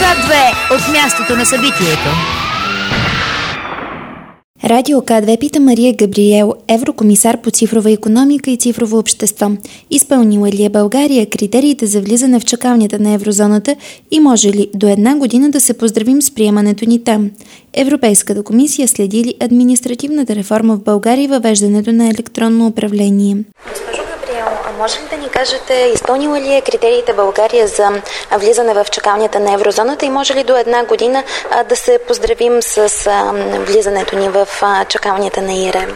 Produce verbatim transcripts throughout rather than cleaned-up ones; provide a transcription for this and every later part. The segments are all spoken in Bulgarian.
К две от мястото на събитието. Радио К две пита Мария Габриел, еврокомисар по цифрова икономика и цифрово общество. Изпълнила ли е България критериите за влизане в чакалнята на еврозоната и може ли до една година да се поздравим с приемането ни там? Европейската комисия следи ли административната реформа в България и въвеждането на електронно управление? Може ли да ни кажете, изпълнила ли е критериите България за влизане в чакалнята на еврозоната и може ли до една година а, да се поздравим с а, влизането ни в а, чакалнята на ИРМ?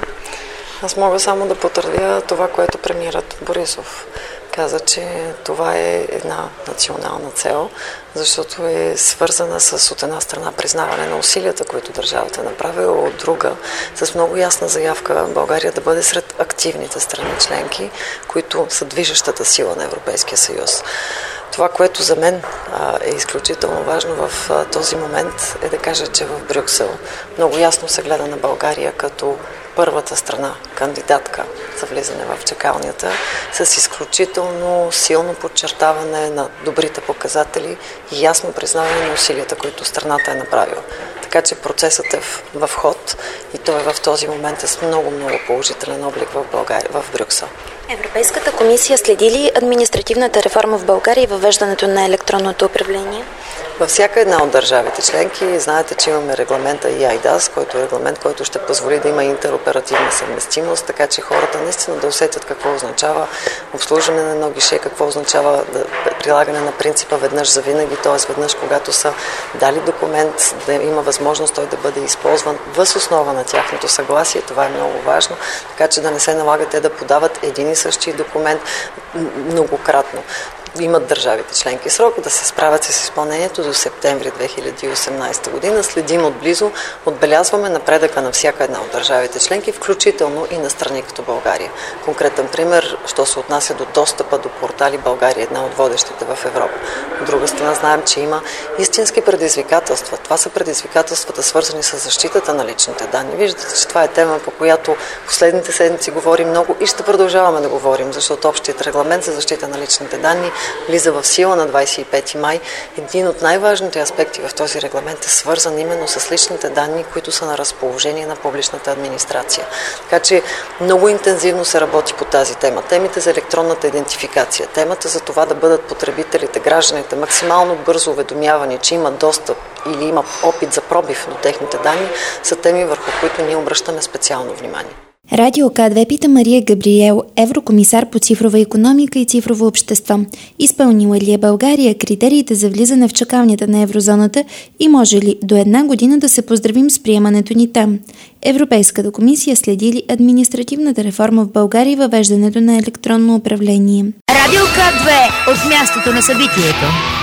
Аз мога само да потвърдя това, което премиерът Борисов каза, че това е една национална цел, защото е свързана с, от една страна, признаване на усилията, които държавата е направила, от друга, с много ясна заявка България да бъде сред активните страни членки, които са движещата сила на Европейския съюз. Това, което за мен а, е изключително важно в а, този момент, е да кажа, че в Брюксел много ясно се гледа на България като първата страна, кандидатка за влизане в чакалнята, с изключително силно подчертаване на добрите показатели и ясно признаване на усилията, които страната е направила. Така че процесът е в, в ход и той в този момент е с много-много положителен облик в България, в Брюксел. Европейската комисия следи ли административната реформа в България и въвеждането на електронното управление? Във всяка една от държавите членки знаете, че имаме регламента и ай дас, който е регламент, който ще позволи да има интероперативна съвместимост, така че хората наистина да усетят какво означава обслужване на едно гише, какво означава да, прилагане на принципа веднъж за винаги, т.е. веднъж когато са дали документ, да има възможност той да бъде използван въз основа на тяхното съгласие. Това е много важно, така че да не се налага те да подават един и същи документ многократно. Имат държавите членки срок да се справят с изпълнението до септември две хиляди и осемнадесета година. Следим отблизо, отбелязваме напредъка на всяка една от държавите членки, включително и на страни като България. Конкретен пример, що се отнася до достъпа до портали, България е една от водещите в Европа. От друга страна знаем, че има истински предизвикателства. Това са предизвикателствата, свързани с защитата на личните данни. Виждате, че това е тема, по която последните седмици говорим много и ще продължаваме да говорим, защото общият регламент за защита на личните данни влиза в сила на двадесет и пети май. Един от най-важните аспекти в този регламент е свързан именно с личните данни, които са на разположение на публичната администрация. Така че много интензивно се работи по тази тема. Темите за електронната идентификация, темата за това да бъдат потребителите, гражданите максимално бързо уведомявани, че има достъп или има опит за пробив до техните данни, са теми, върху които ние обръщаме специално внимание. Радио К две пита Мария Габриел, еврокомисар по цифрова икономика и цифрово общество. Изпълнила ли е България критериите за влизане в чакалнята на еврозоната и може ли до една година да се поздравим с приемането ни там? Европейската комисия следи ли административната реформа в България и въвеждането на електронно управление? Радио К две от мястото на събитието.